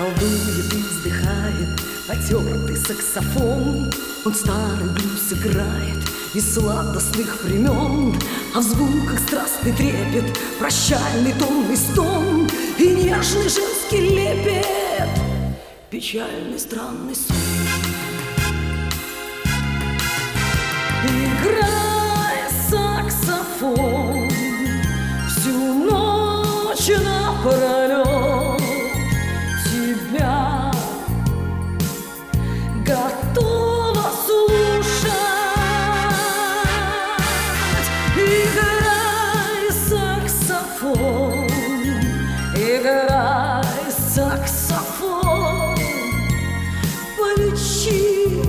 колдует и вздыхает потертый саксофон. Он старый блюз играет из сладостных времен, а в звуках страстный трепет, прощальный томный стон и нежный женский лепет, печальный странный сон. Играй саксофон всю ночь напролет, тебя готова слушать. Играй саксофон, играй саксофон, полечи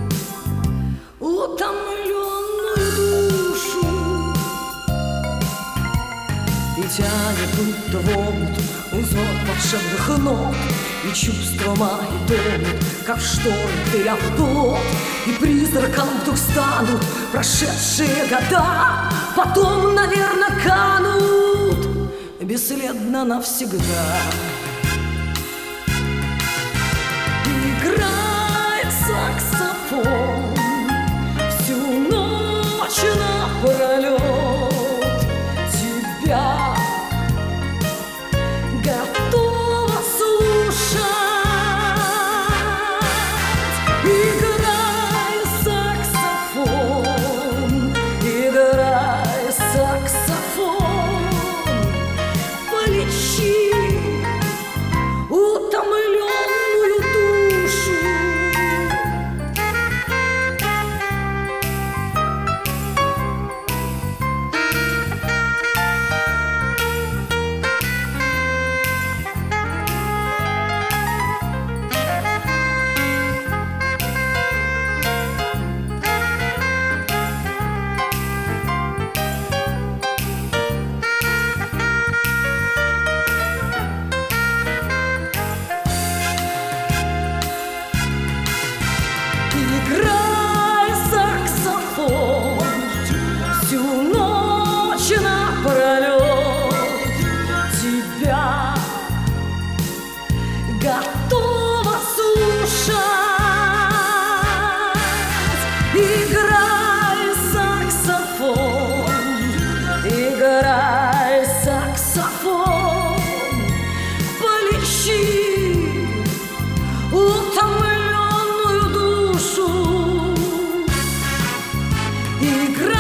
утомленную душу и тянет будто в омут узор волшебных нот, и чувства мои тонут, как в шторм дыря в плот, и призраком вдруг станут прошедшие года, потом, наверное, канут бесследно навсегда. Играет саксофон всю ночь напролет, тебя готова слушать. Играй саксофон, играй саксофон, полечи утомленную душу. Играй саксофон всю ночь напролет, тебя готова слушать. Играй саксофон, играй саксофон, полечи утомленную душу. Играй